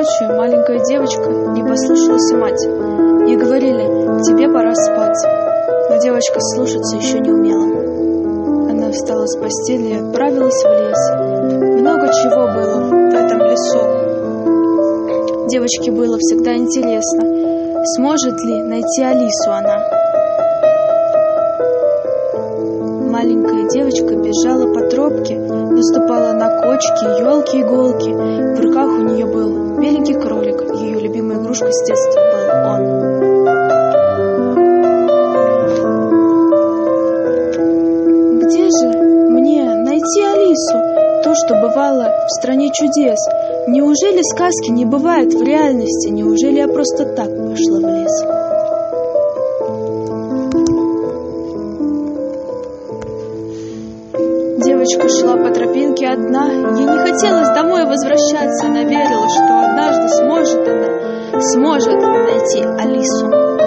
ночью маленькая девочка не послушалась мать. Ей говорили: тебе пора спать. Но девочка слушаться еще не умела. Она встала с постели и отправилась в лес. Много чего было в этом лесу. Девочке было всегда интересно, сможет ли найти Алису она. Маленькая девочка бежала по тропке, наступала на кочки, елки, иголки. В руках у нее был беленький кролик, ее любимая игрушка с детства был он. Где же мне найти Алису? То, что бывало в стране чудес. Неужели сказки не бывают в реальности? Неужели я просто так вышла в лес? Девочка шла по тропинке одна. Ей не хотелось домой возвращаться. Она верила, что однажды сможет найти Алису.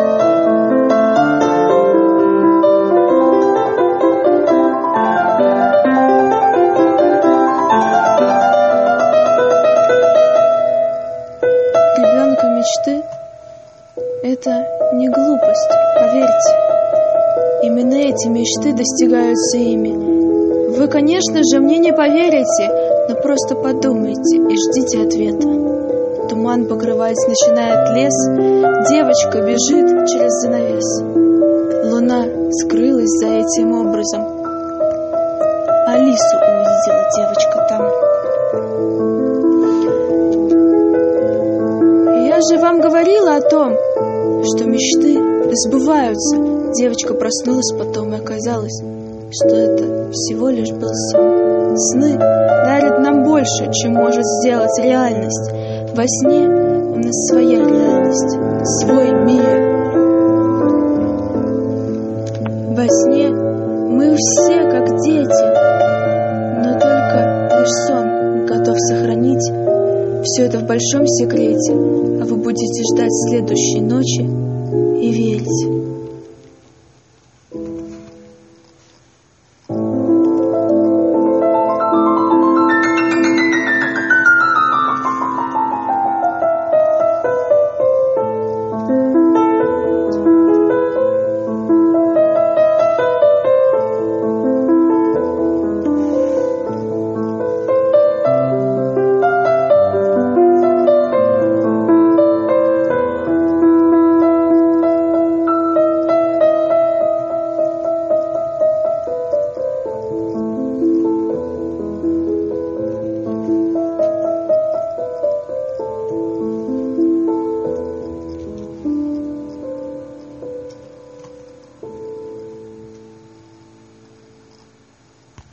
Ребенка мечты — это не глупость, поверьте. Именно эти мечты достигаются ими. Вы, конечно же, мне не поверите, но просто подумайте и ждите ответа. Туман покрывать начинает лес, девочка бежит через занавес. Луна скрылась за этим образом. Алису увидела девочка там. Я же вам говорила о том, что мечты сбываются. Девочка проснулась потом, и оказалось, что это всего лишь был сон. Сны дарят нам больше, чем может сделать реальность. Во сне у нас своя реальность, свой мир. Во сне мы все как дети, но только лишь сон готов сохранить все это в большом секрете, а вы будете ждать следующей ночи и верить.